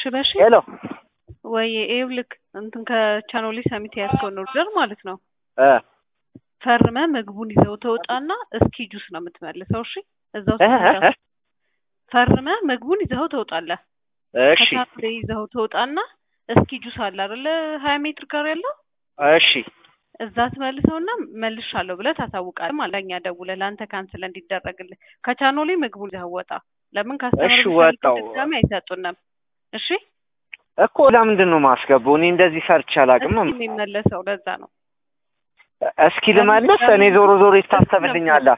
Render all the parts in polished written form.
በሺ ሄሎ ወይ ይኸውልህ እንትን ከቻኖሊ ሰሚት ያስከውን ኦርደር ማለት ነው ፈርመ ምግቡን ይዘው ተወጣና እስኪ ጁስ ነው የምትመልሰው። እሺ እዛው ፈርመ ምግቡን ይዘው ተወጣለህ። እሺ ከታፕ ይዘው ተወጣና እስኪ ጁስ አለ አይደለ 20 ሜትር ጋር ያለው እሺ እዛ ትመልሰውና መልሻለሁ ብለህ ታሳውቃለህ ማለት ለኛ ደውለህ ላንተ ካንስል እንዲደረግልህ ከቻኖሊ ምግቡን ይዘው ወጣ። ለምን ካስተመር ድጋሚ አይሰጡንም። እሺ እኮ ለምንድን ነው ማስገባው? እኔ እንደዚህ ሰርች አላውቅም። እስኪ የሚመለሰው ለዛ ነው። እስኪ ልመልስ እኔ ዞሮ ዞሮ ይታሰብልኛል።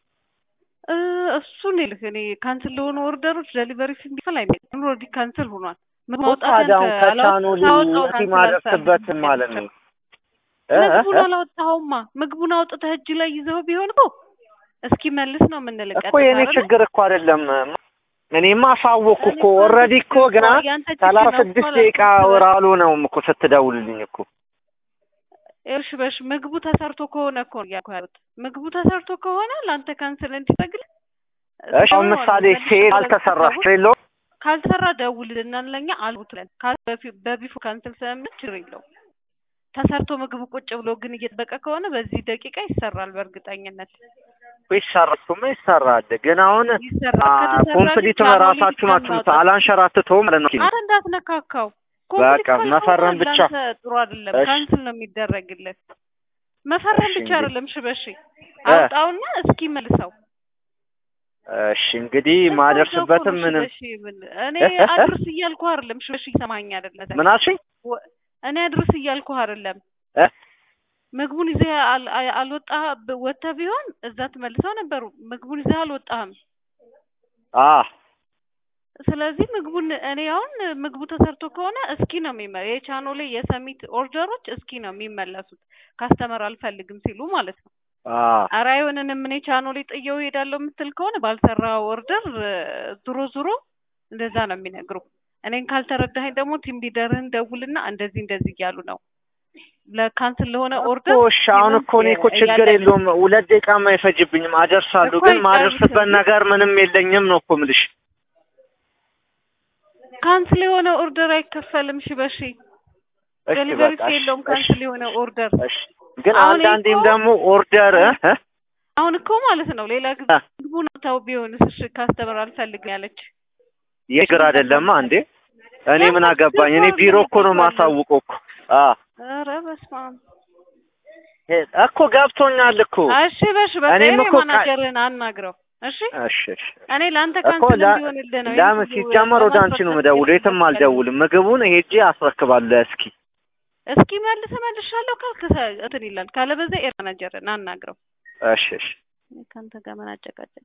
እሱን ይልህ እኔ ካንስል ለሆኑ ኦርደሮች ዴሊቨሪ ፊል አይመጣም። ኦልሬዲ ካንስል ሆኗል። ማውጣታው ከቻኖሊ ማድረስበት ማለት ነው። ምግቡን አላወጣኸውማ። ምግቡን አውጥተህ እጅ ላይ ይዘው ቢሆን እኮ እስኪ መልስ ነው የምንልቀጥ እኮ የኔ ችግር እኮ አይደለም። እኔማ አሳወቅኩ እኮ ኦልሬዲ እኮ ገና 36 ደቂቃ ወራሉ ነው እኮ ስትደውልልኝ እኮ። እሺ በሽ ምግቡ ተሰርቶ ከሆነ እኮ ያልኩት ምግቡ ተሰርቶ ከሆነ ላንተ ካንስል እንዲጠግል እሺ ምሳሌ ሴል አልተሰራሽ ሌሎ ካልተሰራ ደውልና ለኛ አልቡትለን በቢፎ ካንስል ስለምንችል ነው። ተሰርቶ ምግቡ ቁጭ ብሎ ግን እየተበቀ ከሆነ በዚህ ደቂቃ ይሰራል በእርግጠኝነት ይሰራል። ግን አሁን ኮምፕሊት ራሳችሁ ናችሁ አላንሸራትተው ማለት ነው። አረ እንዳትነካካው በቃ መፈረም ብቻ ጥሩ አይደለም። ካንስል ነው የሚደረግልህ። መፈረም ብቻ አይደለም። ሽበሺ አውጣውና እስኪ መልሰው። እሺ እንግዲህ ማደርስበትም ምንም እኔ አድርስ እያልኩ አይደለም። ሽበሺ ሰማኛ አይደለም። ምን አልሽኝ? እኔ አድርስ እያልኩ አይደለም። ምግቡን ይዘህ አልወጣህ ወጥተህ ቢሆን እዛ ተመልሰው ነበር። ምግቡን ይዘህ አልወጣህም። ስለዚህ ምግቡን እኔ አሁን ምግቡ ተሰርቶ ከሆነ እስኪ ነው የሚመለስ። የቻኖሌ የሰሚት ኦርደሮች እስኪ ነው የሚመለሱት። ካስተመር አልፈልግም ሲሉ ማለት ነው። ኧረ አይሆንንም እኔ ቻኖሌ ጥየው ሄዳለሁ የምትል ከሆነ ባልሰራው ኦርደር ዙሮ እንደዛ ነው የሚነግሩ። እኔን ካልተረዳኸኝ ደግሞ ቲም ሊደርህን ደውልና እንደዚህ እያሉ ነው ለካንስል ለሆነ ኦርደር እሺ አሁን እኮ እኔ እኮ ችግር የለውም 2 ደቂቃም አይፈጅብኝም አደርሳለሁ። ግን ማደርስበት ነገር ምንም የለኝም ነው እኮ የምልሽ። ካንስል የሆነ ኦርደር አይከፈልም። እሺ በሺ ዴሊቨሪ የለውም ካንስል የሆነ ኦርደር። እሺ ግን አንዳንዴም ደግሞ ኦርደር አሁን እኮ ማለት ነው ሌላ ጊዜ ምግቡን ታው ቢሆንስ እሺ ካስተመር አልፈልግም ያለች የግራ አይደለም እንዴ? እኔ ምን አገባኝ? እኔ ቢሮ እኮ ነው ማሳውቀው እኮ። ኧረ በስመ አብ እኮ ገብቶኛል እኮ። እሺ በሽ በቃ ማናጀርን አናግረው። እሺ እኔ ላንተ ካንስል እንዲሆንልህ ነው። ለምን ሲጀመር ወደ አንቺ ነው የምደውለው፣ የትም አልደውልም። ምግቡን ሄጄ አስረክባለሁ። እስኪ መልሻለሁ ካልክ እንትን ይላል። ካለበዛ ማናጀርን አናግረው። እሺ ካንተ ጋር ምን አጨቃጨቅ